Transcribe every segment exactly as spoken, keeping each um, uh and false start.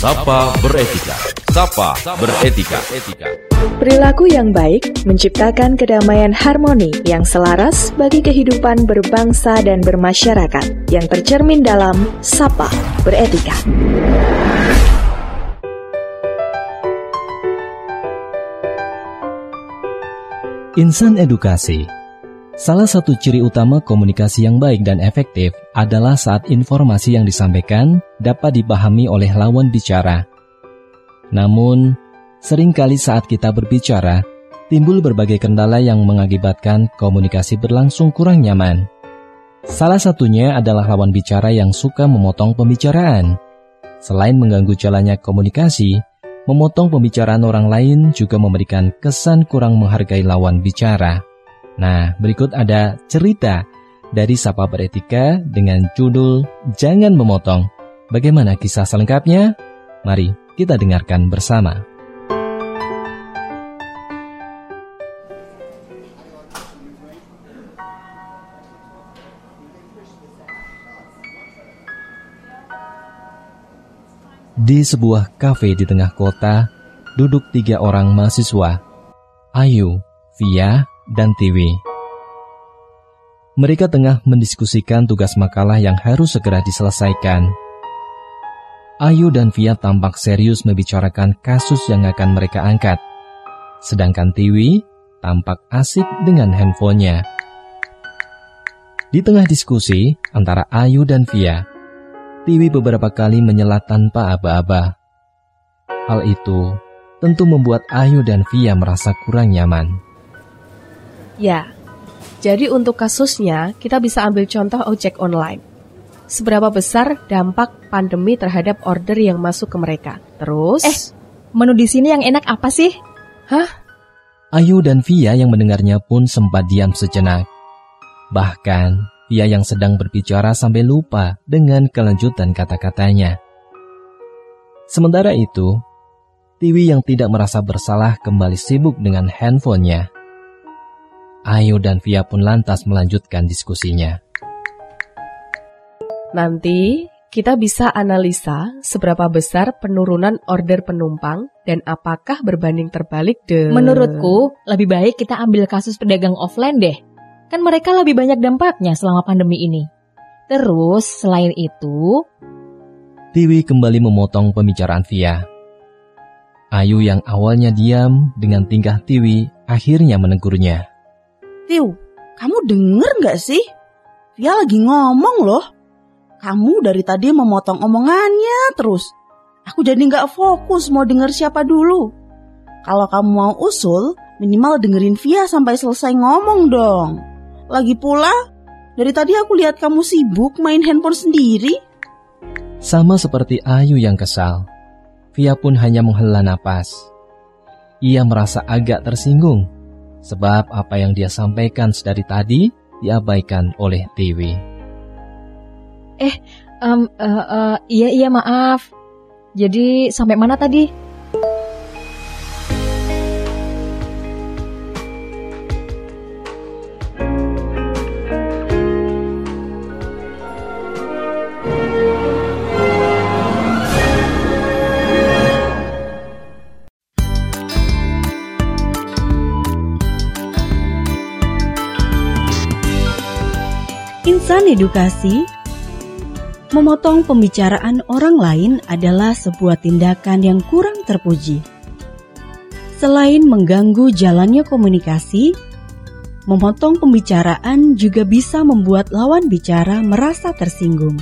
Sapa Beretika. Sapa Beretika. Perilaku yang baik menciptakan kedamaian harmoni yang selaras bagi kehidupan berbangsa dan bermasyarakat yang tercermin dalam Sapa Beretika. Insan edukasi. Salah satu ciri utama komunikasi yang baik dan efektif adalah saat informasi yang disampaikan dapat dipahami oleh lawan bicara. Namun, seringkali saat kita berbicara, timbul berbagai kendala yang mengakibatkan komunikasi berlangsung kurang nyaman. Salah satunya adalah lawan bicara yang suka memotong pembicaraan. Selain mengganggu jalannya komunikasi, memotong pembicaraan orang lain juga memberikan kesan kurang menghargai lawan bicara. Nah, berikut ada cerita dari Sapa Beretika dengan judul Jangan Memotong. Bagaimana kisah selengkapnya? Mari kita dengarkan bersama. Di sebuah kafe di tengah kota, duduk tiga orang mahasiswa, Ayu, Via, dan Tiwi. Mereka tengah mendiskusikan tugas makalah yang harus segera diselesaikan. Ayu dan Via tampak serius membicarakan kasus yang akan mereka angkat, sedangkan Tiwi tampak asik dengan handphonenya. Di tengah diskusi antara Ayu dan Via, Tiwi beberapa kali menyela tanpa aba-aba. Hal itu tentu membuat Ayu dan Via merasa kurang nyaman. Ya, jadi untuk kasusnya kita bisa ambil contoh ojek online. Seberapa besar dampak pandemi terhadap order yang masuk ke mereka? Terus, Eh, menu di sini yang enak apa sih? hah? Ayu dan Via yang mendengarnya pun sempat diam sejenak. Bahkan, Via yang sedang berbicara sampai lupa dengan kelanjutan kata-katanya. Sementara itu, Tiwi yang tidak merasa bersalah kembali sibuk dengan handphonenya. Ayu dan Via pun lantas melanjutkan diskusinya. Nanti kita bisa analisa seberapa besar penurunan order penumpang dan apakah berbanding terbalik de... Menurutku, lebih baik kita ambil kasus pedagang offline deh. Kan mereka lebih banyak dampaknya selama pandemi ini. Terus, selain itu... Tiwi kembali memotong pembicaraan Via. Ayu yang awalnya diam dengan tingkah Tiwi akhirnya menegurnya. Tiu, kamu denger gak sih? Via lagi ngomong loh. Kamu dari tadi memotong omongannya terus. Aku jadi gak fokus mau denger siapa dulu. Kalau kamu mau usul, minimal dengerin Via sampai selesai ngomong dong. Lagi pula, dari tadi aku lihat kamu sibuk main handphone sendiri. Sama seperti Ayu yang kesal, Via pun hanya menghela napas. Ia merasa agak tersinggung, sebab apa yang dia sampaikan sedari tadi diabaikan oleh Tiwi. Eh, um, uh, uh, iya iya maaf. Jadi sampai mana tadi? Insan edukasi, memotong pembicaraan orang lain adalah sebuah tindakan yang kurang terpuji. Selain mengganggu jalannya komunikasi, memotong pembicaraan juga bisa membuat lawan bicara merasa tersinggung.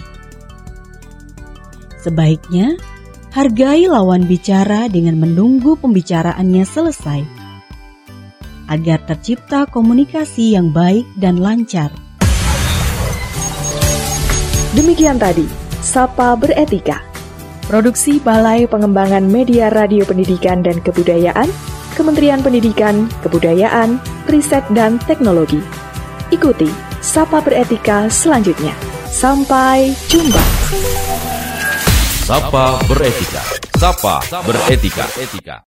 Sebaiknya, hargai lawan bicara dengan menunggu pembicaraannya selesai, agar tercipta komunikasi yang baik dan lancar. Demikian tadi, Sapa Beretika. Produksi Balai Pengembangan Media Radio Pendidikan dan Kebudayaan, Kementerian Pendidikan, Kebudayaan, Riset dan Teknologi. Ikuti Sapa Beretika selanjutnya. Sampai jumpa. Sapa Beretika. Sapa Beretika.